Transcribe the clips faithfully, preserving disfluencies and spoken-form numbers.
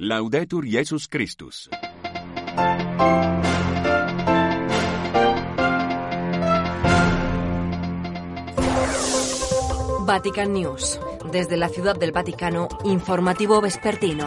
Laudetur Jesus Christus. Vatican News. Desde la Ciudad del Vaticano, informativo vespertino.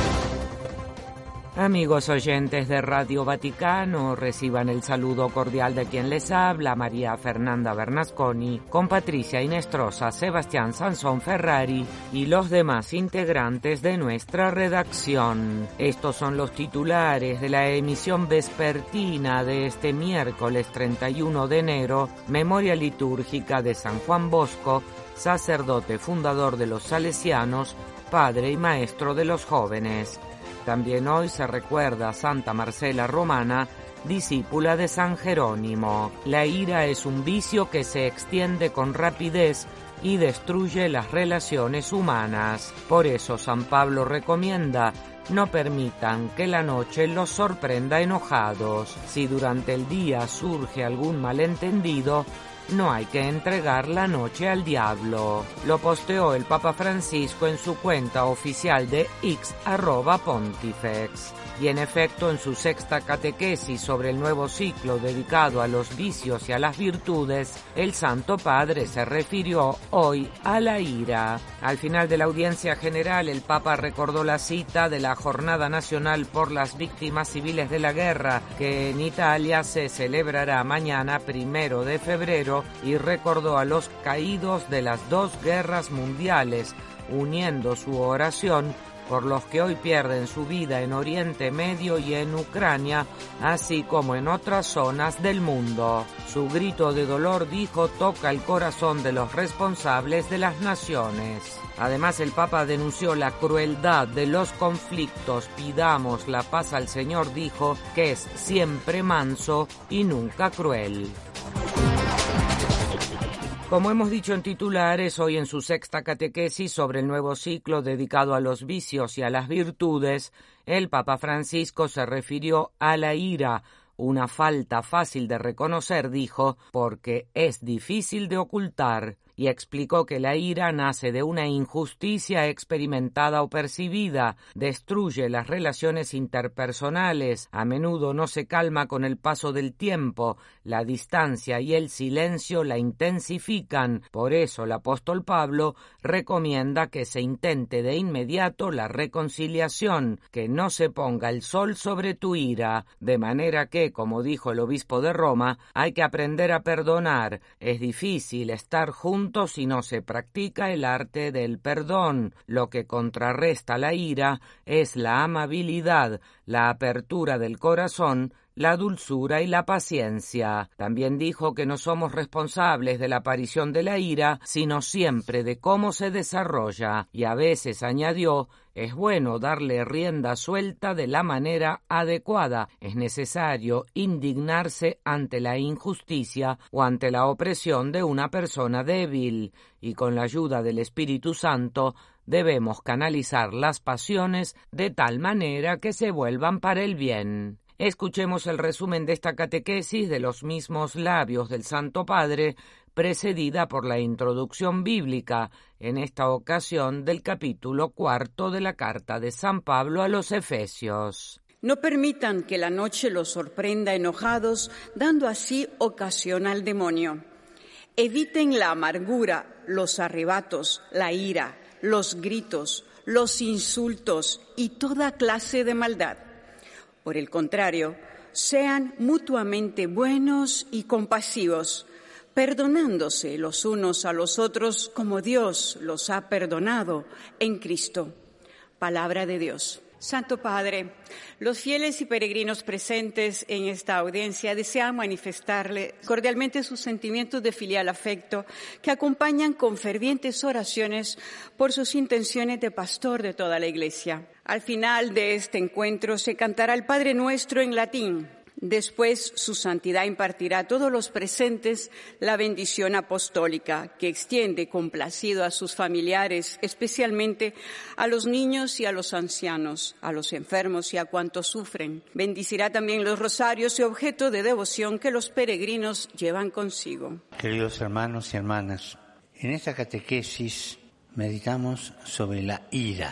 Amigos oyentes de Radio Vaticano, reciban el saludo cordial de quien les habla, María Fernanda Bernasconi, con Patricia Inestrosa, Sebastián Sansón Ferrari y los demás integrantes de nuestra redacción. Estos son los titulares de la emisión vespertina de este miércoles treinta y uno de enero, memoria litúrgica de San Juan Bosco, sacerdote fundador de los salesianos, padre y maestro de los jóvenes. También hoy se recuerda a Santa Marcela Romana, discípula de San Jerónimo. La ira es un vicio que se extiende con rapidez y destruye las relaciones humanas. Por eso San Pablo recomienda: no permitan que la noche los sorprenda enojados. Si durante el día surge algún malentendido, no hay que entregar la noche al diablo. Lo posteó el Papa Francisco en su cuenta oficial de X, arroba Pontifex. Y en efecto, en su sexta catequesis sobre el nuevo ciclo dedicado a los vicios y a las virtudes, el Santo Padre se refirió hoy a la ira. Al final de la audiencia general, el Papa recordó la cita de la Jornada Nacional por las Víctimas Civiles de la Guerra, que en Italia se celebrará mañana, primero de febrero, y recordó a los caídos de las dos guerras mundiales, uniendo su oración por los que hoy pierden su vida en Oriente Medio y en Ucrania, así como en otras zonas del mundo. Su grito de dolor, dijo, toca el corazón de los responsables de las naciones. Además, el Papa denunció la crueldad de los conflictos. Pidamos la paz al Señor, dijo, que es siempre manso y nunca cruel. Como hemos dicho en titulares, hoy en su sexta catequesis sobre el nuevo ciclo dedicado a los vicios y a las virtudes, el Papa Francisco se refirió a la ira, una falta fácil de reconocer, dijo, porque es difícil de ocultar, y explicó que la ira nace de una injusticia experimentada o percibida, destruye las relaciones interpersonales, a menudo no se calma con el paso del tiempo, la distancia y el silencio la intensifican. Por eso el apóstol Pablo recomienda que se intente de inmediato la reconciliación, que no se ponga el sol sobre tu ira, de manera que, como dijo el obispo de Roma, hay que aprender a perdonar. Es difícil estar juntos si no se practica el arte del perdón. Lo que contrarresta la ira es la amabilidad, la apertura del corazón, la dulzura y la paciencia. También dijo que no somos responsables de la aparición de la ira, sino siempre de cómo se desarrolla. Y a veces, añadió, es bueno darle rienda suelta de la manera adecuada. Es necesario indignarse ante la injusticia o ante la opresión de una persona débil. Y con la ayuda del Espíritu Santo, debemos canalizar las pasiones de tal manera que se vuelvan para el bien. Escuchemos el resumen de esta catequesis de los mismos labios del Santo Padre, precedida por la introducción bíblica, en esta ocasión del capítulo cuarto de la carta de San Pablo a los Efesios. No permitan que la noche los sorprenda enojados, dando así ocasión al demonio. Eviten la amargura, los arrebatos, la ira, los gritos, los insultos y toda clase de maldad. Por el contrario, sean mutuamente buenos y compasivos, perdonándose los unos a los otros como Dios los ha perdonado en Cristo. Palabra de Dios. Santo Padre, los fieles y peregrinos presentes en esta audiencia desean manifestarle cordialmente sus sentimientos de filial afecto que acompañan con fervientes oraciones por sus intenciones de pastor de toda la Iglesia. Al final de este encuentro se cantará el Padre Nuestro en latín. Después, su santidad impartirá a todos los presentes la bendición apostólica, que extiende complacido a sus familiares, especialmente a los niños y a los ancianos, a los enfermos y a cuantos sufren. Bendicirá también los rosarios y objeto de devoción que los peregrinos llevan consigo. Queridos hermanos y hermanas, en esta catequesis meditamos sobre la ira.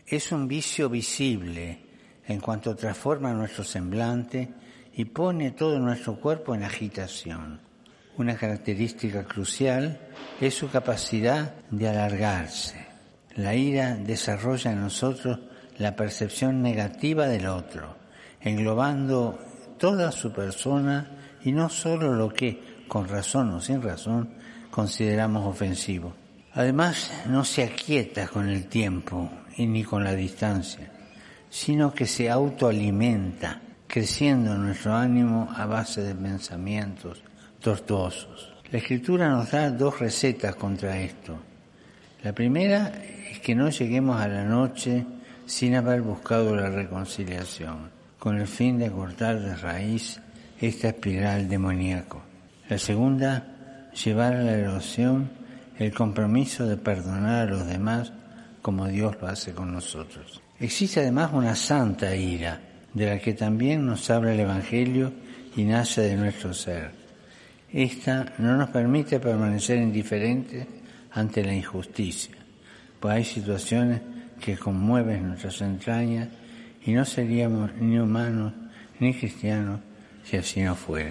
Es un vicio visible en cuanto transforma nuestro semblante y pone todo nuestro cuerpo en agitación. Una característica crucial es su capacidad de alargarse. La ira desarrolla en nosotros la percepción negativa del otro, englobando toda su persona y no solo lo que, con razón o sin razón, consideramos ofensivo. Además, no se aquieta con el tiempo y ni con la distancia, sino que se autoalimenta, creciendo nuestro ánimo a base de pensamientos tortuosos. La Escritura nos da dos recetas contra esto. La primera es que no lleguemos a la noche sin haber buscado la reconciliación, con el fin de cortar de raíz esta espiral demoníaco. La segunda, llevar a la oración el compromiso de perdonar a los demás como Dios lo hace con nosotros. Existe además una santa ira, de la que también nos habla el Evangelio y nace de nuestro ser. Esta no nos permite permanecer indiferentes ante la injusticia, pues hay situaciones que conmueven nuestras entrañas y no seríamos ni humanos ni cristianos si así no fuera.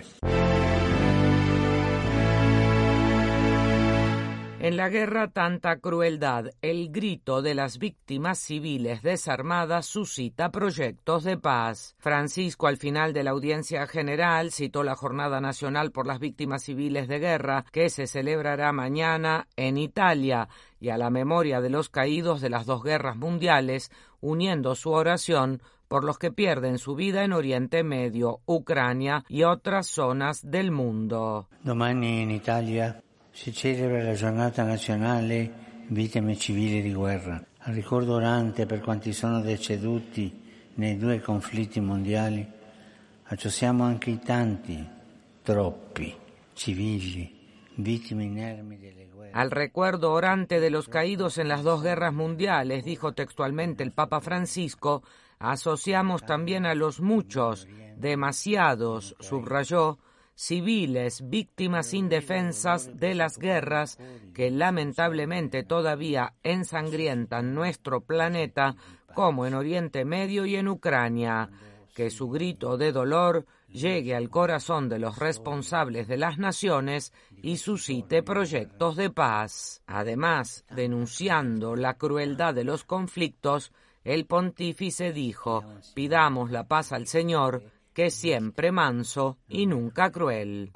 En la guerra tanta crueldad, el grito de las víctimas civiles desarmadas suscita proyectos de paz. Francisco, al final de la audiencia general, citó la Jornada Nacional por las Víctimas Civiles de Guerra, que se celebrará mañana en Italia, y a la memoria de los caídos de las dos guerras mundiales, uniendo su oración por los que pierden su vida en Oriente Medio, Ucrania y otras zonas del mundo. Domani in Italia si celebra la giornata nazionale Vittime Civili di Guerra, al ricordo orante per quanti sono deceduti nei due conflitti mondiali, associamo anche i tanti, troppi, civili, vittime inermi delle guerre. Al recuerdo orante de los caídos en las dos guerras mundiales, dijo textualmente el Papa Francisco, asociamos también a los muchos, demasiados, subrayó, civiles, víctimas indefensas de las guerras que lamentablemente todavía ensangrientan nuestro planeta, como en Oriente Medio y en Ucrania. Que su grito de dolor llegue al corazón de los responsables de las naciones y suscite proyectos de paz. Además, denunciando la crueldad de los conflictos, el pontífice dijo: pidamos la paz al Señor, que es siempre manso y nunca cruel.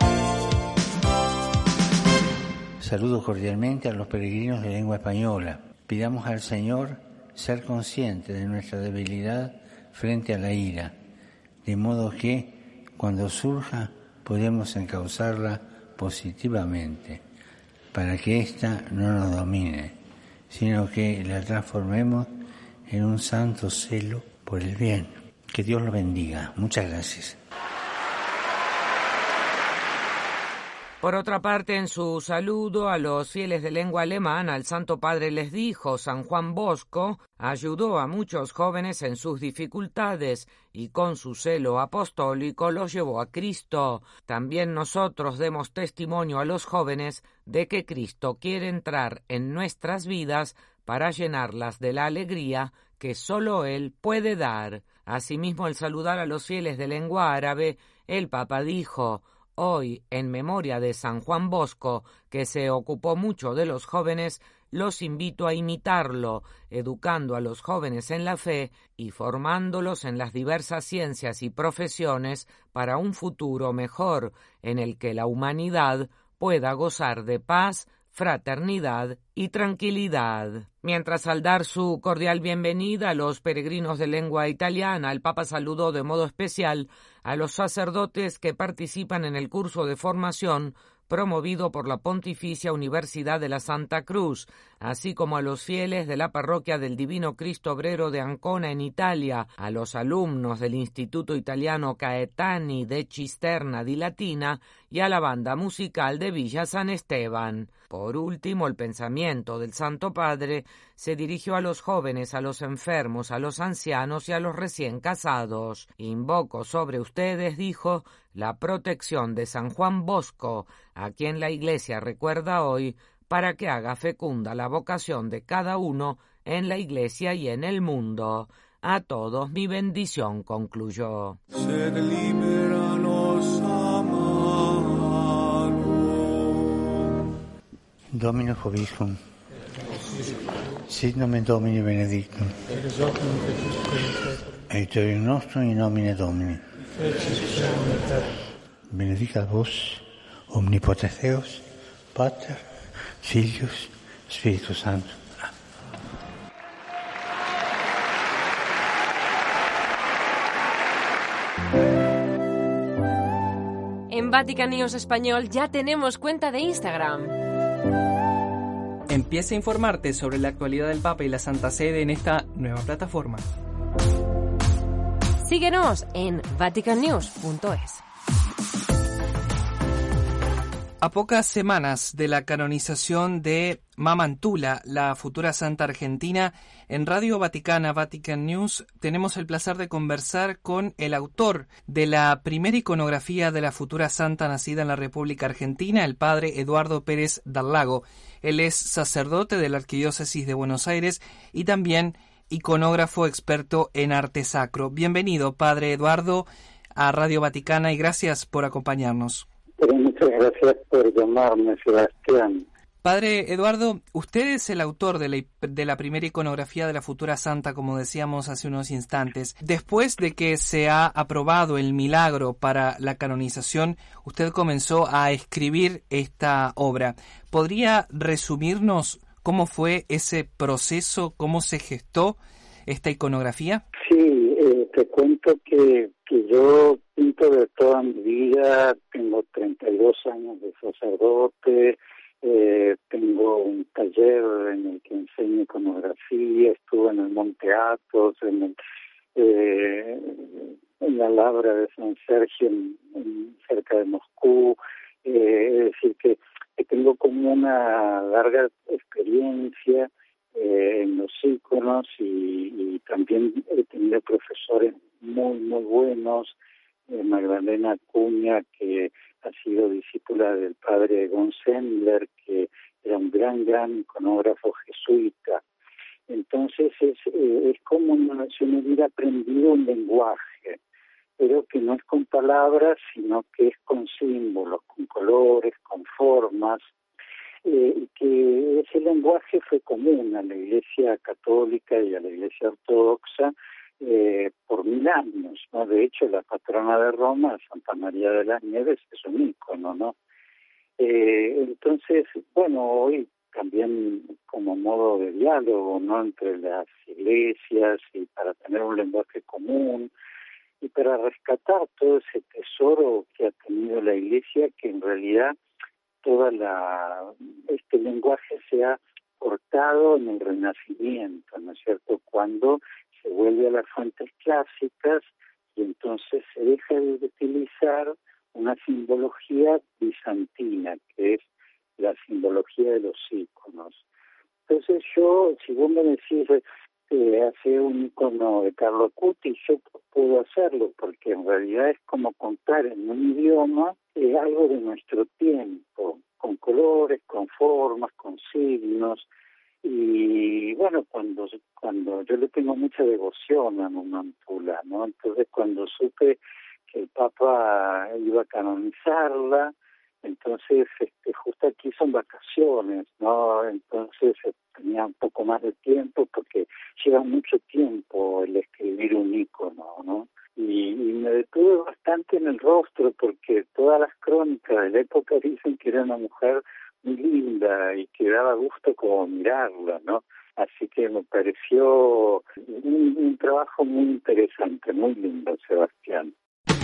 Saludo cordialmente a los peregrinos de lengua española. Pidamos al Señor ser consciente de nuestra debilidad frente a la ira, de modo que, cuando surja, podemos encauzarla positivamente, para que ésta no nos domine, sino que la transformemos en un santo celo por el bien. Que Dios lo bendiga. Muchas gracias. Por otra parte, en su saludo a los fieles de lengua alemana, el Santo Padre les dijo: San Juan Bosco ayudó a muchos jóvenes en sus dificultades y con su celo apostólico los llevó a Cristo. También nosotros demos testimonio a los jóvenes de que Cristo quiere entrar en nuestras vidas para llenarlas de la alegría que solo Él puede dar. Asimismo, al saludar a los fieles de lengua árabe, el Papa dijo: hoy, en memoria de San Juan Bosco, que se ocupó mucho de los jóvenes, los invito a imitarlo, educando a los jóvenes en la fe y formándolos en las diversas ciencias y profesiones para un futuro mejor, en el que la humanidad pueda gozar de paz, fraternidad y tranquilidad. Mientras, al dar su cordial bienvenida a los peregrinos de lengua italiana, el Papa saludó de modo especial a los sacerdotes que participan en el curso de formación promovido por la Pontificia Universidad de la Santa Cruz, así como a los fieles de la parroquia del Divino Cristo Obrero de Ancona en Italia, a los alumnos del Instituto Italiano Caetani de Cisterna di Latina y a la banda musical de Villa San Esteban. Por último, el pensamiento del Santo Padre se dirigió a los jóvenes, a los enfermos, a los ancianos y a los recién casados. Invoco sobre ustedes, dijo, la protección de San Juan Bosco, a quien la Iglesia recuerda hoy, para que haga fecunda la vocación de cada uno en la Iglesia y en el mundo. A todos mi bendición, concluyó. Sed libera nos a mano. Domino Vobiscum. Sit nomen Domini benedictum. Aiuterium nostrum in nomine Domini. Benedicat vos, omnipotens Deus, Pater, Filius, Spiritus Sanctus. En Vatican News Español ya tenemos cuenta de Instagram. Empieza a informarte sobre la actualidad del Papa y la Santa Sede en esta nueva plataforma. Síguenos en vatican news punto es. A pocas semanas de la canonización de Mamantula, la futura santa argentina, en Radio Vaticana, Vatican News, tenemos el placer de conversar con el autor de la primera iconografía de la futura santa nacida en la República Argentina, el padre Eduardo Pérez Dal Lago. Él es sacerdote de la Arquidiócesis de Buenos Aires y también iconógrafo experto en arte sacro. Bienvenido, padre Eduardo, a Radio Vaticana y gracias por acompañarnos. Pero muchas gracias por llamarme, Sebastián. Padre Eduardo, usted es el autor de la, de la primera iconografía de la futura santa, como decíamos hace unos instantes. Después de que se ha aprobado el milagro para la canonización, usted comenzó a escribir esta obra. ¿Podría resumirnos cómo fue ese proceso, cómo se gestó esta iconografía? Sí, eh, te cuento que, que yo pinto de toda mi vida, tengo treinta y dos años de sacerdote, eh, tengo un taller en el que enseño iconografía, estuve en el Monte Athos, en, el, eh, en la Labra de San Sergio, en, en, cerca de Moscú, eh, es decir, que, que tengo como una larga experiencia Eh, en los íconos y, y también he tenido profesores muy, muy buenos. eh, Magdalena Acuña, que ha sido discípula del padre Gonzendler, que era un gran, gran iconógrafo jesuita. Entonces es, eh, es como una, si uno hubiera aprendido un lenguaje, pero que no es con palabras, sino que es con símbolos, con colores, con formas. Eh, que ese lenguaje fue común a la Iglesia Católica y a la Iglesia Ortodoxa eh, por mil años, ¿no? De hecho, la patrona de Roma, Santa María de las Nieves, es un ícono, ¿no? Eh, entonces, bueno, hoy también como modo de diálogo, ¿no?, entre las iglesias y para tener un lenguaje común y para rescatar todo ese tesoro que ha tenido la Iglesia, que en realidad toda la este lenguaje se ha cortado en el Renacimiento, ¿no es cierto?, cuando se vuelve a las fuentes clásicas y entonces se deja de utilizar una simbología bizantina, que es la simbología de los íconos. Entonces yo, si vos me decís eh, hacer un icono de Carlo Acutis, yo puedo hacerlo, porque en realidad es como contar en un idioma eh, algo de nuestro tiempo, con colores, con formas, con signos. Y bueno, cuando cuando yo le tengo mucha devoción a Mamantula, ¿no? Entonces cuando supe que el Papa iba a canonizarla, entonces este, justo aquí son vacaciones, ¿no? Entonces eh, tenía un poco más de tiempo, porque lleva mucho tiempo el escribir un ícono, ¿no? Y, y me detuve bastante en el rostro, porque todas las crónicas de la época dicen que era una mujer muy linda y que daba gusto como mirarla, ¿no? Así que me pareció un, un trabajo muy interesante, muy lindo, Sebastián.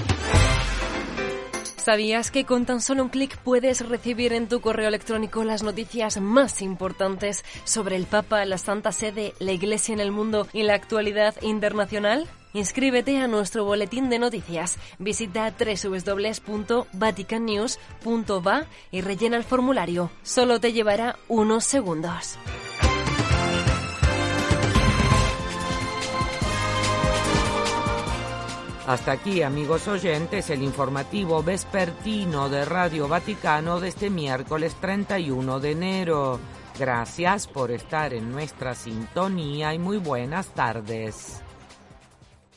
¿Sabías que con tan solo un clic puedes recibir en tu correo electrónico las noticias más importantes sobre el Papa, la Santa Sede, la Iglesia en el mundo y la actualidad internacional? Inscríbete a nuestro boletín de noticias. Visita doble u doble u doble u punto vatican news punto va y rellena el formulario. Solo te llevará unos segundos. Hasta aquí, amigos oyentes, el informativo vespertino de Radio Vaticano de este miércoles treinta y uno de enero. Gracias por estar en nuestra sintonía y muy buenas tardes.